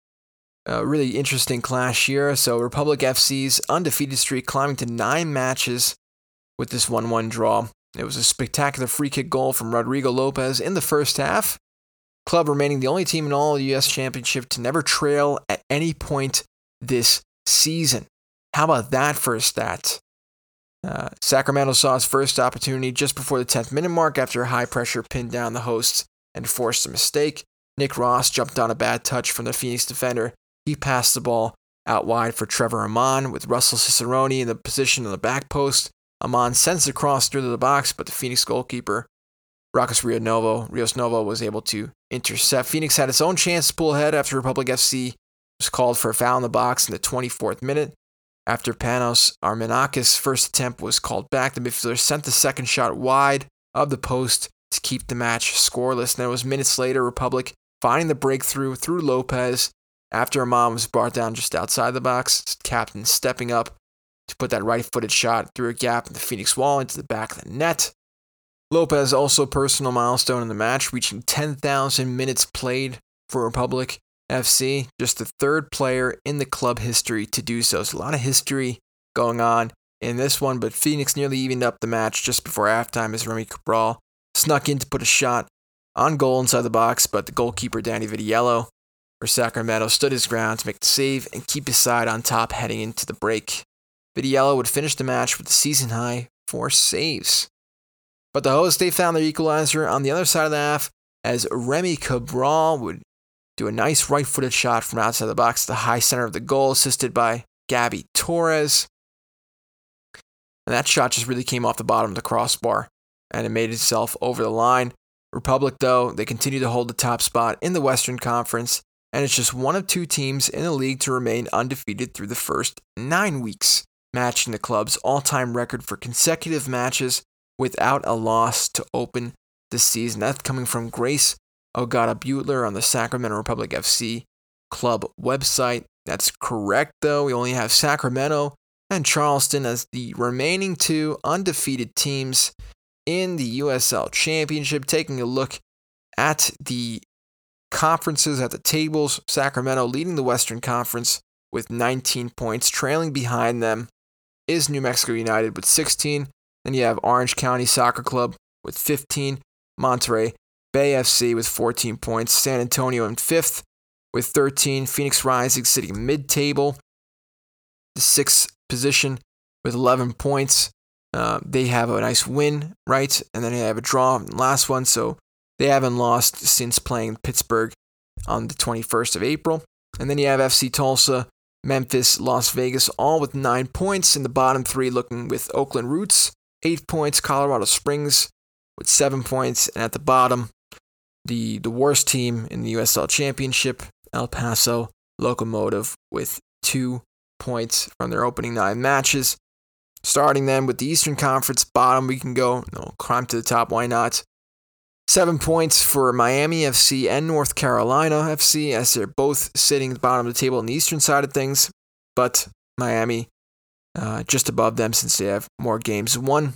A really interesting clash here. So Republic F C's undefeated streak climbing to nine matches with this one one draw. It was a spectacular free kick goal from Rodrigo Lopez in the first half. Club remaining the only team in all U S Championship to never trail at any point this season. How about that for a stat? Uh, Sacramento saw its first opportunity just before the tenth minute mark after a high pressure pinned down the hosts and forced a mistake. Nick Ross jumped on a bad touch from the Phoenix defender. He passed the ball out wide for Trevor Amon with Russell Cicerone in the position on the back post. Amon sends the cross through the box, but the Phoenix goalkeeper, Rockus Rio Novo, Rios Novo, was able to intercept. Phoenix had its own chance to pull ahead after Republic F C was called for a foul in the box in the twenty-fourth minute. After Panos Armenakis' first attempt was called back, the midfielder sent the second shot wide of the post to keep the match scoreless. And then it was minutes later, Republic finding the breakthrough through Lopez after Amon was brought down just outside the box. Captain stepping up to put that right-footed shot through a gap in the Phoenix wall into the back of the net. Lopez also a personal milestone in the match, reaching ten thousand minutes played for Republic F C, just the third player in the club history to do so. So a lot of history going on in this one, but Phoenix nearly evened up the match just before halftime as Remy Cabral snuck in to put a shot on goal inside the box, but the goalkeeper Danny Vitiello for Sacramento stood his ground to make the save and keep his side on top heading into the break. Vitiello would finish the match with a season-high four saves. But the hosts, they found their equalizer on the other side of the half as Remy Cabral would do a nice right-footed shot from outside the box to the high center of the goal, assisted by Gabby Torres. And that shot just really came off the bottom of the crossbar, and it made itself over the line. Republic, though, they continue to hold the top spot in the Western Conference, and it's just one of two teams in the league to remain undefeated through the first nine weeks, matching the club's all-time record for consecutive matches without a loss to open the season. That's coming from Grace Ogata-Butler on the Sacramento Republic F C club website. That's correct, though. We only have Sacramento and Charleston as the remaining two undefeated teams in the U S L Championship. Taking a look at the conferences, at the tables, Sacramento leading the Western Conference with nineteen points. Trailing behind them is New Mexico United with sixteen. Then you have Orange County Soccer Club with fifteen. Monterey Bay F C with fourteen points. San Antonio in fifth with thirteen. Phoenix Rising sitting mid-table, the sixth position with eleven points. Uh, they have a nice win, right? And then they have a draw in the last one, so they haven't lost since playing Pittsburgh on the twenty-first of April. And then you have F C Tulsa, Memphis, Las Vegas, all with nine points. In the bottom three, looking with Oakland Roots, eight points. Colorado Springs with seven points. And at the bottom, the, the worst team in the U S L Championship, El Paso Locomotive, with two points from their opening nine matches. Starting then with the Eastern Conference bottom, we can go, no, climb to the top, why not? Seven points for Miami F C and North Carolina F C, as they're both sitting at the bottom of the table on the eastern side of things. But Miami uh, just above them since they have more games won.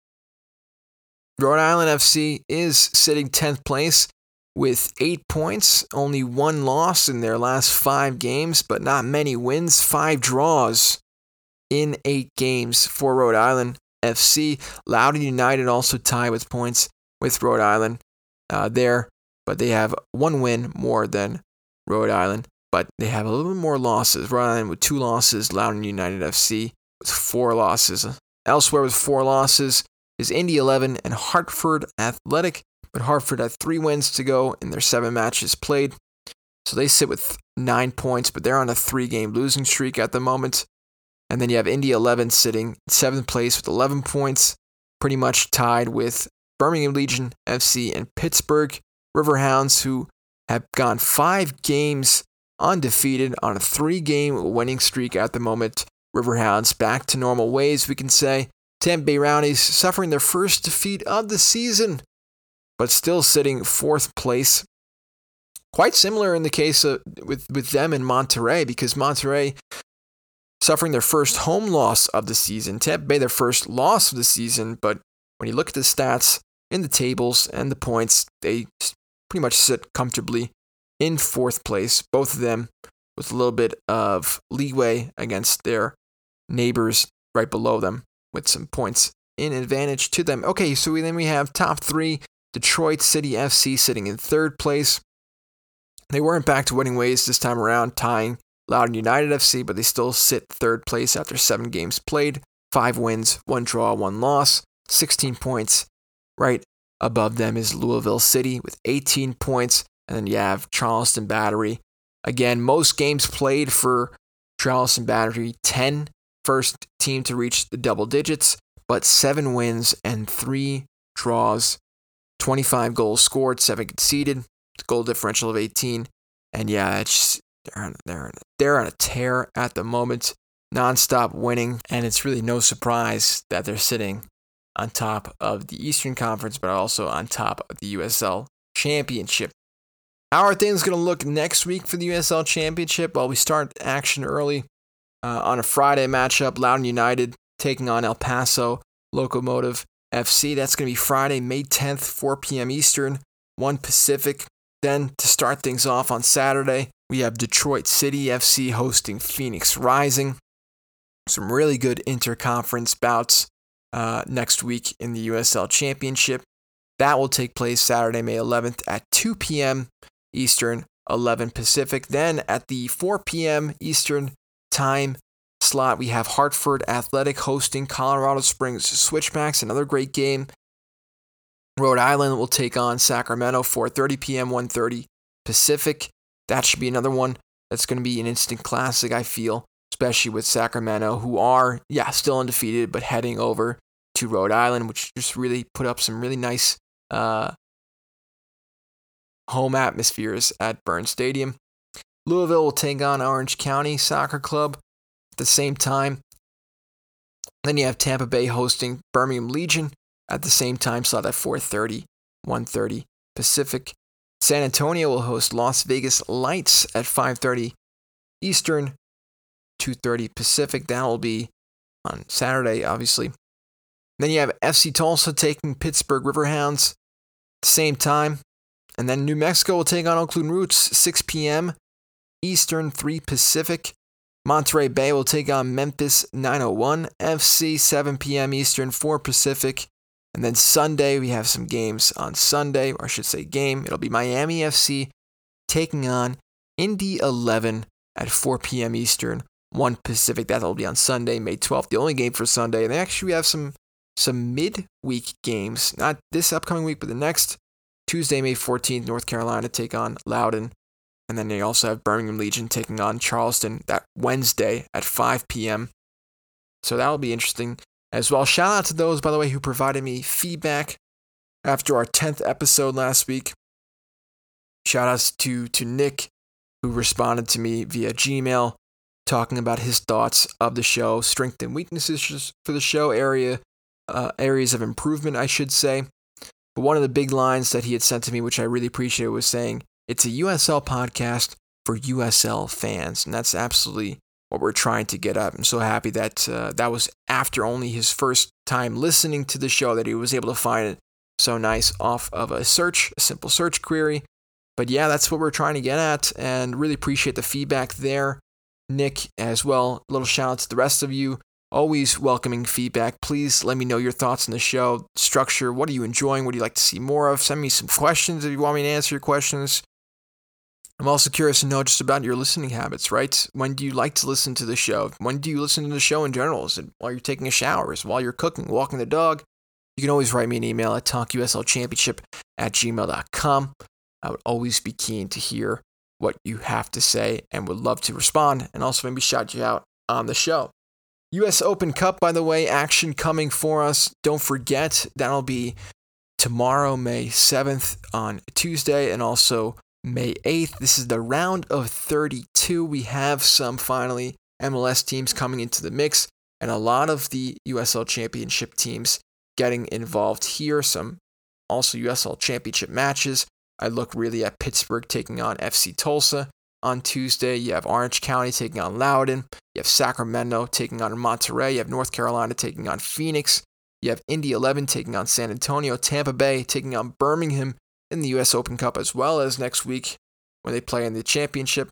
Rhode Island F C is sitting tenth place with eight points, only one loss in their last five games, but not many wins, five draws in eight games for Rhode Island F C. Loudoun United also tied with points with Rhode Island uh, there, but they have one win more than Rhode Island, but they have a little bit more losses. Rhode Island with two losses, Loudoun United F C with four losses. Elsewhere with four losses is Indy eleven and Hartford Athletic, but Hartford had three wins to go in their seven matches played. So they sit with nine points, but they're on a three-game losing streak at the moment. And then you have Indy eleven sitting in seventh place with eleven points, pretty much tied with Birmingham Legion F C and Pittsburgh Riverhounds, who have gone five games undefeated on a three-game winning streak at the moment. Riverhounds back to normal ways, we can say. Tampa Bay Rowdies suffering their first defeat of the season, but still sitting fourth place. Quite similar in the case of, with, with them and Monterey, because Monterey suffering their first home loss of the season. Tampa Bay their first loss of the season, but when you look at the stats in the tables and the points, they pretty much sit comfortably in fourth place, both of them with a little bit of leeway against their neighbors right below them, with some points in advantage to them. Okay, so then we have top three, Detroit City F C sitting in third place. They weren't back to winning ways this time around, tying Loudoun United F C, but they still sit third place after seven games played, five wins, one draw, one loss, sixteen points. Right above them is Louisville City with eighteen points, and then you have Charleston Battery. Again, most games played for Charleston Battery, ten. First team to reach the double digits, but seven wins and three draws, twenty-five goals scored, seven conceded, goal differential of eighteen, and yeah, it's just, they're on, they're, on, they're on a tear at the moment, non-stop winning, and it's really no surprise that they're sitting on top of the Eastern Conference, but also on top of the U S L Championship. How are things going to look next week for the U S L Championship? Well, we start action early. Uh, on a Friday matchup, Loudoun United taking on El Paso Locomotive F C. That's going to be Friday, May tenth, four p.m. Eastern, one Pacific. Then to start things off on Saturday, we have Detroit City F C hosting Phoenix Rising. Some really good interconference bouts uh, next week in the U S L Championship. That will take place Saturday, May eleventh at two p.m. Eastern, eleven Pacific. Then at the four p.m. Eastern time slot, we have Hartford Athletic hosting Colorado Springs Switchbacks, another great game. Rhode Island will take on Sacramento, four thirty p.m., one thirty Pacific. That should be another one that's going to be an instant classic, I feel, especially with Sacramento, who are, yeah, still undefeated, but heading over to Rhode Island, which just really put up some really nice uh, home atmospheres at Burns Stadium. Louisville will take on Orange County Soccer Club at the same time. Then you have Tampa Bay hosting Birmingham Legion at the same time slot at four thirty, one thirty Pacific. San Antonio will host Las Vegas Lights at five thirty Eastern, two thirty Pacific. That will be on Saturday, obviously. Then you have F C Tulsa taking Pittsburgh Riverhounds at the same time. And then New Mexico will take on Oakland Roots, six p.m. Eastern, three Pacific. Monterey Bay will take on Memphis nine oh one F C, seven p.m. Eastern, four Pacific. And then Sunday, we have some games on Sunday, or I should say game. It'll be Miami F C taking on Indy eleven at four p.m. Eastern, one Pacific. That'll be on Sunday, May twelfth, the only game for Sunday. And then actually we have some, some mid-week games, not this upcoming week, but the next. Tuesday, May fourteenth, North Carolina take on Loudoun. And then they also have Birmingham Legion taking on Charleston that Wednesday at five p.m. So that will be interesting as well. Shout out to those, by the way, who provided me feedback after our tenth episode last week. Shout outs to, to Nick, who responded to me via Gmail, talking about his thoughts of the show, strengths and weaknesses for the show, area uh, areas of improvement, I should say. But one of the big lines that he had sent to me, which I really appreciated, was saying, it's a U S L podcast for U S L fans. And that's absolutely what we're trying to get at. I'm so happy that uh, that was after only his first time listening to the show that he was able to find it so nice off of a search, a simple search query. But yeah, that's what we're trying to get at, and really appreciate the feedback there. Nick as well, a little shout out to the rest of you. Always welcoming feedback. Please let me know your thoughts on the show, structure, what are you enjoying, what do you like to see more of? Send me some questions if you want me to answer your questions. I'm also curious to know just about your listening habits, right? When do you like to listen to the show? When do you listen to the show in general? Is it while you're taking a shower? Is it while you're cooking, walking the dog? You can always write me an email at talkuslchampionship at gmail dot com. I would always be keen to hear what you have to say and would love to respond and also maybe shout you out on the show. U S Open Cup, by the way, action coming for us. Don't forget, that'll be tomorrow, May seventh on Tuesday, and also May eighth. This is the round of thirty-two. We have some, finally, M L S teams coming into the mix, and a lot of the U S L Championship teams getting involved here. Some also U S L Championship matches. I look really at Pittsburgh taking on F C Tulsa. On Tuesday, you have Orange County taking on Loudoun. You have Sacramento taking on Monterey. You have North Carolina taking on Phoenix. You have Indy eleven taking on San Antonio. Tampa Bay taking on Birmingham in the U S Open Cup, as well as next week when they play in the championship.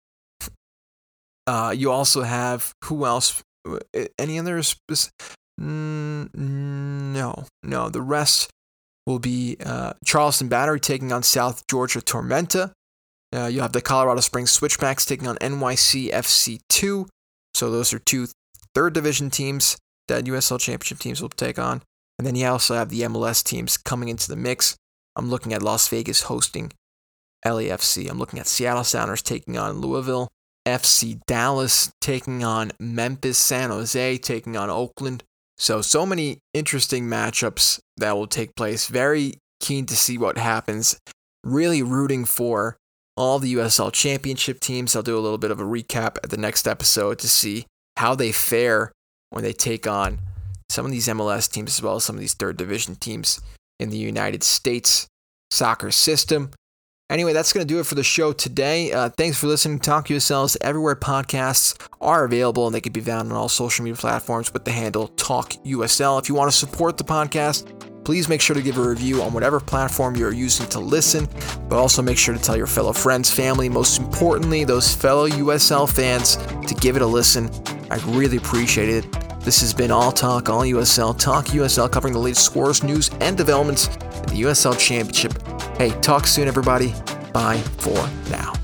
Uh, you also have, who else? Any others? Mm, no, no. The rest will be uh, Charleston Battery taking on South Georgia Tormenta. Uh, you have the Colorado Springs Switchbacks taking on N Y C F C two. So those are two third division teams that U S L Championship teams will take on. And then you also have the M L S teams coming into the mix. I'm looking at Las Vegas hosting L A F C. I'm looking at Seattle Sounders taking on Louisville. F C Dallas taking on Memphis. San Jose taking on Oakland. So, so many interesting matchups that will take place. Very keen to see what happens. Really rooting for all the U S L Championship teams. I'll do a little bit of a recap at the next episode to see how they fare when they take on some of these M L S teams as well as some of these third division teams in the United States soccer system. Anyway, that's going to do it for the show today. Uh, thanks for listening to Talk U S L's everywhere podcasts are available, and they can be found on all social media platforms with the handle Talk U S L. If you want to support the podcast, please make sure to give a review on whatever platform you're using to listen, but also make sure to tell your fellow friends, family, most importantly, those fellow U S L fans, to give it a listen. I really appreciate it. This has been All Talk, All U S L, Talk U S L, covering the latest scores, news, and developments in the U S L Championship. Hey, talk soon, everybody. Bye for now.